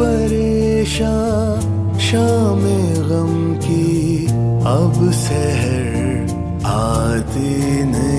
परेशान शाम गम की अब सहर आती नहीं।